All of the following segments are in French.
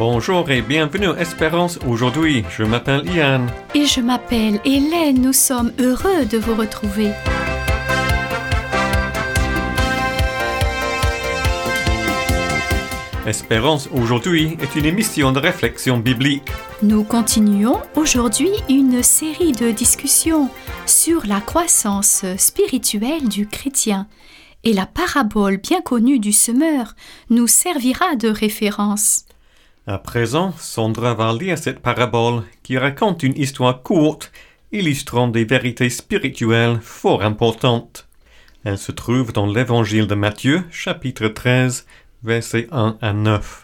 Bonjour et bienvenue à Espérance aujourd'hui. Je m'appelle Ian. Et je m'appelle Hélène. Nous sommes heureux de vous retrouver. Espérance aujourd'hui est une émission de réflexion biblique. Nous continuons aujourd'hui une série de discussions sur la croissance spirituelle du chrétien. Et la parabole bien connue du semeur nous servira de référence. À présent, Sandra va lire cette parabole qui raconte une histoire courte illustrant des vérités spirituelles fort importantes. Elle se trouve dans l'Évangile de Matthieu, chapitre 13, versets 1 à 9.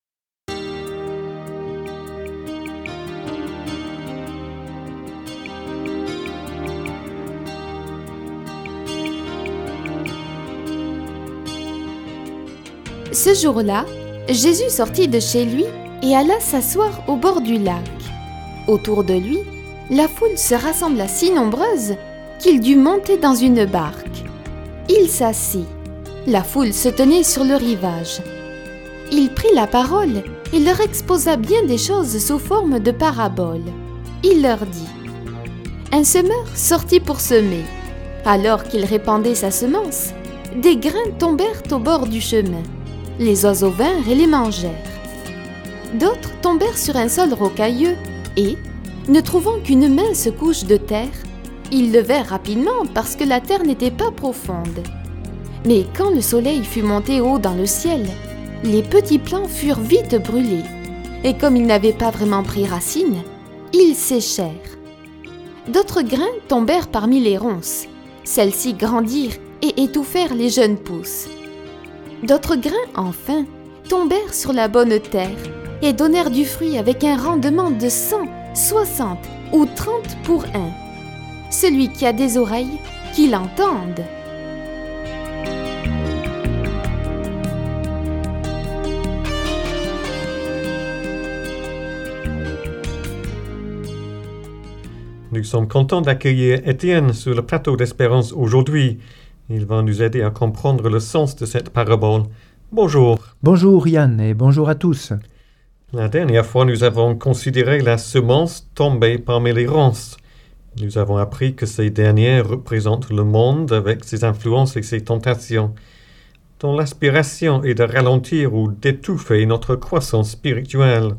Ce jour-là, Jésus sortit de chez lui et alla s'asseoir au bord du lac. Autour de lui, la foule se rassembla si nombreuse qu'il dut monter dans une barque. Il s'assit. La foule se tenait sur le rivage. Il prit la parole et leur exposa bien des choses sous forme de paraboles. Il leur dit : Un semeur sortit pour semer. Alors qu'il répandait sa semence, des grains tombèrent au bord du chemin. Les oiseaux vinrent et les mangèrent. D'autres tombèrent sur un sol rocailleux et, ne trouvant qu'une mince couche de terre, ils levèrent rapidement parce que la terre n'était pas profonde. Mais quand le soleil fut monté haut dans le ciel, les petits plants furent vite brûlés, et comme ils n'avaient pas vraiment pris racine, ils séchèrent. D'autres grains tombèrent parmi les ronces. Celles-ci grandirent et étouffèrent les jeunes pousses. D'autres grains, enfin, tombèrent sur la bonne terre et donnèrent du fruit avec un rendement de 100, 60 ou 30 pour 1. Celui qui a des oreilles, qu'il entende. Nous sommes contents d'accueillir Étienne sur le plateau d'Espérance aujourd'hui. Il va nous aider à comprendre le sens de cette parabole. Bonjour. Bonjour Yann et bonjour à tous. La dernière fois, nous avons considéré la semence tombée parmi les ronces. Nous avons appris que ces dernières représentent le monde avec ses influences et ses tentations, dont l'aspiration est de ralentir ou d'étouffer notre croissance spirituelle.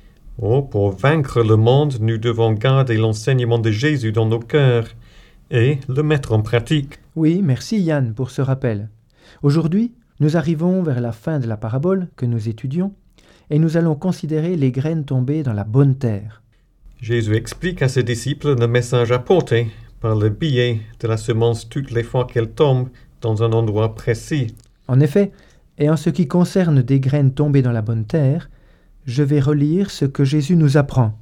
Pour vaincre le monde, nous devons garder l'enseignement de Jésus dans nos cœurs et le mettre en pratique. Oui, merci Yann pour ce rappel. Aujourd'hui, nous arrivons vers la fin de la parabole que nous étudions et nous allons considérer les graines tombées dans la bonne terre. Jésus explique à ses disciples le message apporté par le biais de la semence toutes les fois qu'elle tombe dans un endroit précis. En effet, et en ce qui concerne des graines tombées dans la bonne terre, je vais relire ce que Jésus nous apprend.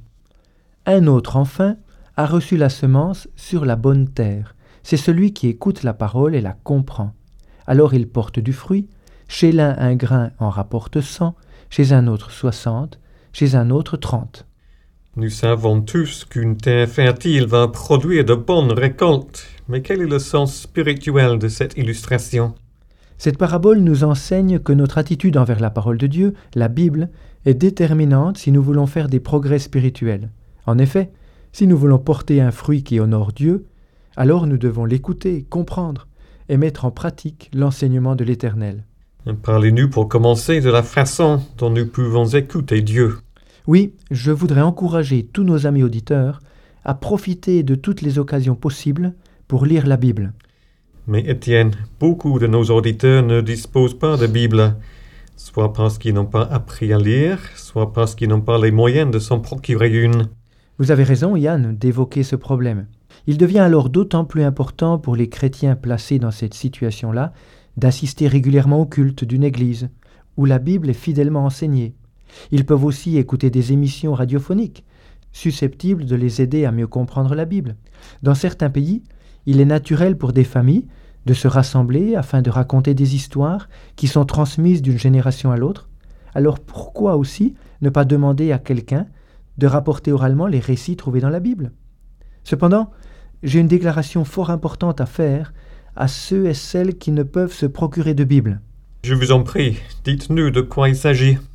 Un autre, enfin, a reçu la semence sur la bonne terre. C'est celui qui écoute la parole et la comprend. Alors il porte du fruit. Chez l'un, un grain en rapporte 100, chez un autre 60, chez un autre 30. Nous savons tous qu'une terre fertile va produire de bonnes récoltes. Mais quel est le sens spirituel de cette illustration ? Cette parabole nous enseigne que notre attitude envers la parole de Dieu, la Bible, est déterminante si nous voulons faire des progrès spirituels. En effet, si nous voulons porter un fruit qui honore Dieu, alors nous devons l'écouter, comprendre et mettre en pratique l'enseignement de l'Éternel. Parlez-nous pour commencer de la façon dont nous pouvons écouter Dieu. Oui, je voudrais encourager tous nos amis auditeurs à profiter de toutes les occasions possibles pour lire la Bible. Mais Étienne, beaucoup de nos auditeurs ne disposent pas de Bible, soit parce qu'ils n'ont pas appris à lire, soit parce qu'ils n'ont pas les moyens de s'en procurer une. Vous avez raison, Yann, d'évoquer ce problème. Il devient alors d'autant plus important pour les chrétiens placés dans cette situation-là d'assister régulièrement au culte d'une église, où la Bible est fidèlement enseignée. Ils peuvent aussi écouter des émissions radiophoniques, susceptibles de les aider à mieux comprendre la Bible. Dans certains pays, il est naturel pour des familles de se rassembler afin de raconter des histoires qui sont transmises d'une génération à l'autre. Alors pourquoi aussi ne pas demander à quelqu'un de rapporter oralement les récits trouvés dans la Bible ? Cependant, j'ai une déclaration fort importante à faire à ceux et celles qui ne peuvent se procurer de Bible. Je vous en prie, dites-nous de quoi il s'agit.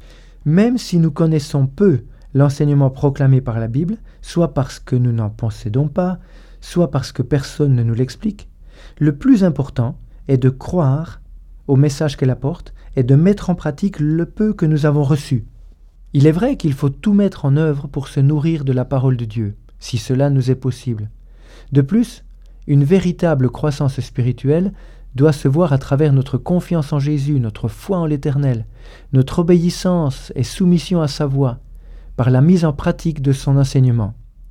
Même si nous connaissons peu l'enseignement proclamé par la Bible, soit parce que nous n'en possédons pas, soit parce que personne ne nous l'explique, le plus important est de croire au message qu'elle apporte et de mettre en pratique le peu que nous avons reçu. Il est vrai qu'il faut tout mettre en œuvre pour se nourrir de la parole de Dieu, si cela nous est possible. De plus, une véritable croissance spirituelle doit se voir à travers notre confiance en Jésus, notre foi en l'Éternel, notre obéissance et soumission à sa voix, par la mise en pratique de son enseignement.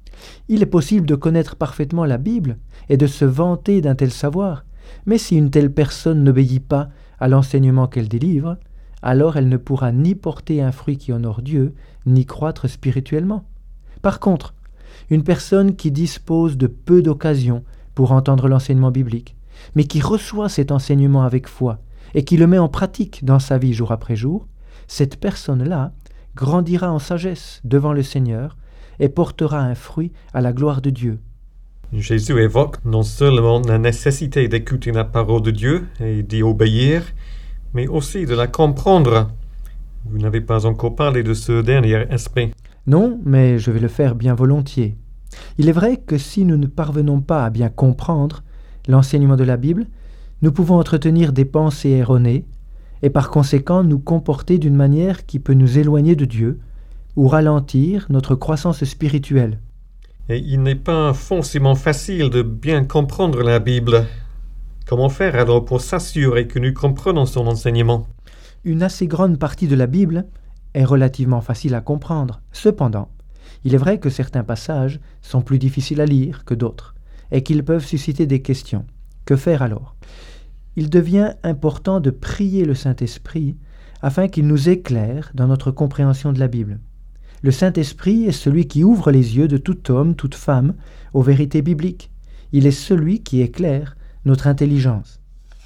Il est possible de connaître parfaitement la Bible et de se vanter d'un tel savoir, mais si une telle personne n'obéit pas à l'enseignement qu'elle délivre, alors elle ne pourra ni porter un fruit qui honore Dieu, ni croître spirituellement. Par contre, une personne qui dispose de peu d'occasions pour entendre l'enseignement biblique, mais qui reçoit cet enseignement avec foi et qui le met en pratique dans sa vie jour après jour, cette personne-là grandira en sagesse devant le Seigneur et portera un fruit à la gloire de Dieu. Jésus évoque non seulement la nécessité d'écouter la parole de Dieu et d'y obéir, mais aussi de la comprendre. Vous n'avez pas encore parlé de ce dernier aspect. Non, mais je vais le faire bien volontiers. Il est vrai que si nous ne parvenons pas à bien comprendre l'enseignement de la Bible, nous pouvons entretenir des pensées erronées et par conséquent nous comporter d'une manière qui peut nous éloigner de Dieu ou ralentir notre croissance spirituelle. Et il n'est pas forcément facile de bien comprendre la Bible. Comment faire alors pour s'assurer que nous comprenons son enseignement? Une assez grande partie de la Bible est relativement facile à comprendre. Cependant, il est vrai que certains passages sont plus difficiles à lire que d'autres et qu'ils peuvent susciter des questions. Que faire alors? Il devient important de prier le Saint-Esprit afin qu'il nous éclaire dans notre compréhension de la Bible. Le Saint-Esprit est celui qui ouvre les yeux de tout homme, toute femme, aux vérités bibliques. Il est celui qui éclaire notre intelligence.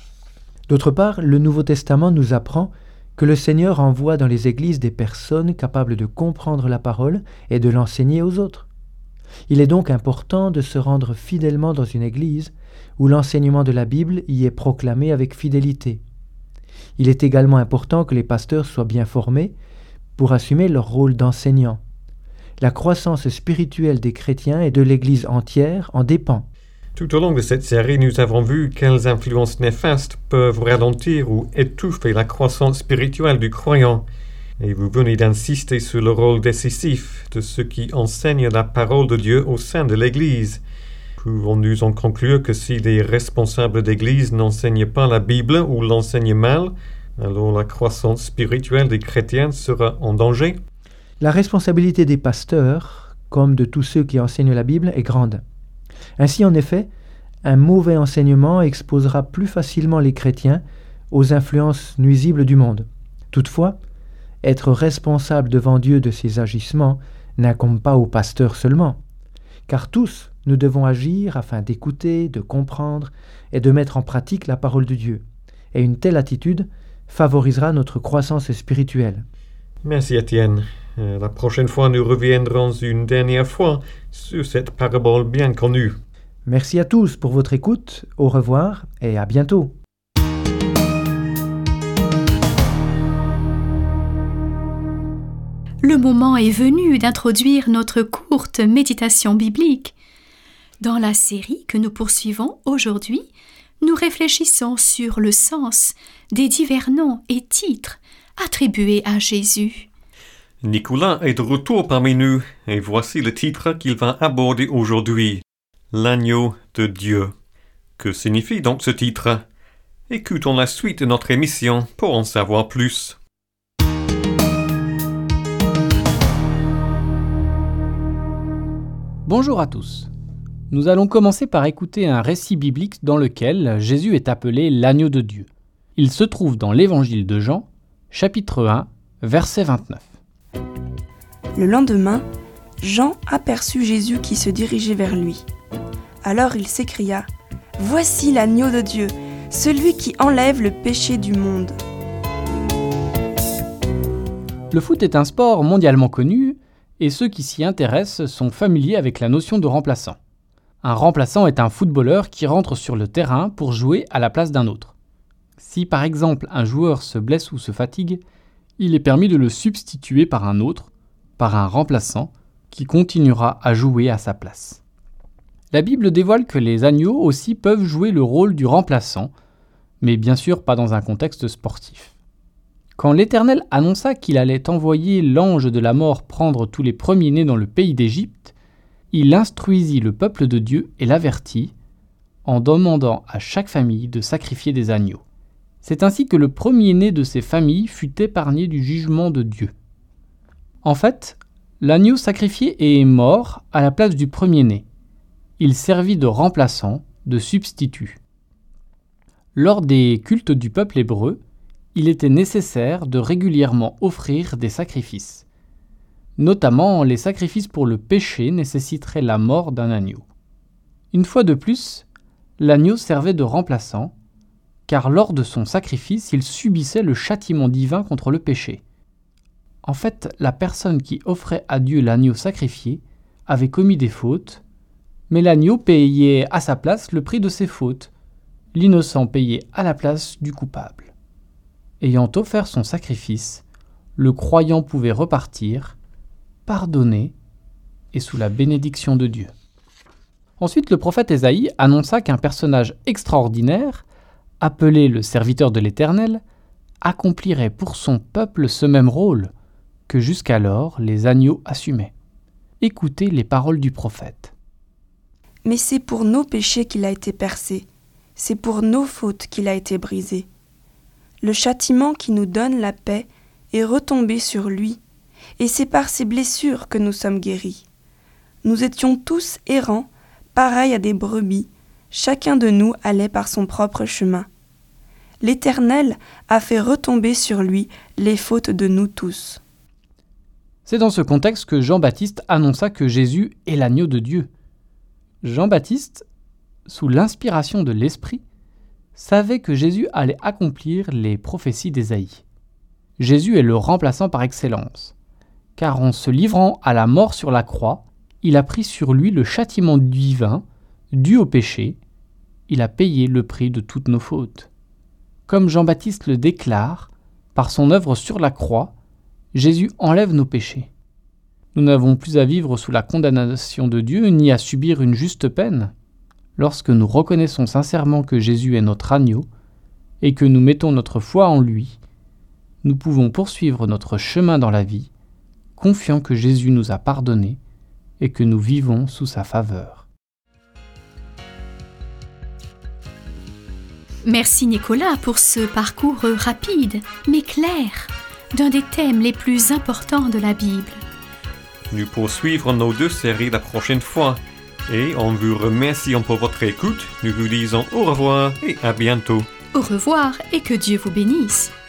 D'autre part, le Nouveau Testament nous apprend que le Seigneur envoie dans les églises des personnes capables de comprendre la parole et de l'enseigner aux autres. Il est donc important de se rendre fidèlement dans une église où l'enseignement de la Bible y est proclamé avec fidélité. Il est également important que les pasteurs soient bien formés pour assumer leur rôle d'enseignants. La croissance spirituelle des chrétiens et de l'Église entière en dépend. Tout au long de cette série, nous avons vu quelles influences néfastes peuvent ralentir ou étouffer la croissance spirituelle du croyant. Et vous venez d'insister sur le rôle décisif de ceux qui enseignent la parole de Dieu au sein de l'Église. Pouvons-nous en conclure que si les responsables d'Église n'enseignent pas la Bible ou l'enseignent mal, alors la croissance spirituelle des chrétiens sera en danger? La responsabilité des pasteurs, comme de tous ceux qui enseignent la Bible, est grande. Ainsi, en effet, un mauvais enseignement exposera plus facilement les chrétiens aux influences nuisibles du monde. Toutefois, être responsable devant Dieu de ses agissements n'incombe pas aux pasteurs seulement, car tous nous devons agir afin d'écouter, de comprendre et de mettre en pratique la parole de Dieu. Et une telle attitude favorisera notre croissance spirituelle. Merci Étienne. La prochaine fois, nous reviendrons une dernière fois sur cette parabole bien connue. Merci à tous pour votre écoute, au revoir et à bientôt. Le moment est venu d'introduire notre courte méditation biblique. Dans la série que nous poursuivons aujourd'hui, nous réfléchissons sur le sens des divers noms et titres attribués à Jésus. Nicolas est de retour parmi nous, et voici le titre qu'il va aborder aujourd'hui. L'agneau de Dieu. Que signifie donc ce titre? Écoutons la suite de notre émission pour en savoir plus. Bonjour à tous. Nous allons commencer par écouter un récit biblique dans lequel Jésus est appelé l'agneau de Dieu. Il se trouve dans l'évangile de Jean, chapitre 1, verset 29. Le lendemain, Jean aperçut Jésus qui se dirigeait vers lui. Alors il s'écria : « Voici l'agneau de Dieu, celui qui enlève le péché du monde. » Le foot est un sport mondialement connu et ceux qui s'y intéressent sont familiers avec la notion de remplaçant. Un remplaçant est un footballeur qui rentre sur le terrain pour jouer à la place d'un autre. Si par exemple un joueur se blesse ou se fatigue, il est permis de le substituer par un autre, par un remplaçant, qui continuera à jouer à sa place. La Bible dévoile que les agneaux aussi peuvent jouer le rôle du remplaçant, mais bien sûr pas dans un contexte sportif. Quand l'Éternel annonça qu'il allait envoyer l'ange de la mort prendre tous les premiers-nés dans le pays d'Égypte, il instruisit le peuple de Dieu et l'avertit, en demandant à chaque famille de sacrifier des agneaux. C'est ainsi que le premier-né de ces familles fut épargné du jugement de Dieu. En fait, l'agneau sacrifié est mort à la place du premier-né. Il servit de remplaçant, de substitut. Lors des cultes du peuple hébreu, il était nécessaire de régulièrement offrir des sacrifices. Notamment, les sacrifices pour le péché nécessiteraient la mort d'un agneau. Une fois de plus, l'agneau servait de remplaçant, car lors de son sacrifice, il subissait le châtiment divin contre le péché. En fait, la personne qui offrait à Dieu l'agneau sacrifié avait commis des fautes, mais l'agneau payait à sa place le prix de ses fautes. L'innocent payait à la place du coupable. Ayant offert son sacrifice, le croyant pouvait repartir, pardonné et sous la bénédiction de Dieu. Ensuite, le prophète Ésaïe annonça qu'un personnage extraordinaire, appelé le serviteur de l'Éternel, accomplirait pour son peuple ce même rôle que jusqu'alors les agneaux assumaient. Écoutez les paroles du prophète. Mais c'est pour nos péchés qu'il a été percé, c'est pour nos fautes qu'il a été brisé. Le châtiment qui nous donne la paix est retombé sur lui, et c'est par ses blessures que nous sommes guéris. Nous étions tous errants, pareils à des brebis, chacun de nous allait par son propre chemin. L'Éternel a fait retomber sur lui les fautes de nous tous. C'est dans ce contexte que Jean-Baptiste annonça que Jésus est l'agneau de Dieu. Jean-Baptiste, sous l'inspiration de l'Esprit, savait que Jésus allait accomplir les prophéties d'Ésaïe. Jésus est le remplaçant par excellence, car en se livrant à la mort sur la croix, il a pris sur lui le châtiment divin dû au péché, il a payé le prix de toutes nos fautes. Comme Jean-Baptiste le déclare, par son œuvre sur la croix, Jésus enlève nos péchés. Nous n'avons plus à vivre sous la condamnation de Dieu ni à subir une juste peine. Lorsque nous reconnaissons sincèrement que Jésus est notre agneau et que nous mettons notre foi en lui, nous pouvons poursuivre notre chemin dans la vie, confiants que Jésus nous a pardonnés et que nous vivons sous sa faveur. Merci Nicolas pour ce parcours rapide mais clair d'un des thèmes les plus importants de la Bible. Nous poursuivrons nos 2 séries la prochaine fois. Et en vous remerciant pour votre écoute, nous vous disons au revoir et à bientôt. Au revoir et que Dieu vous bénisse.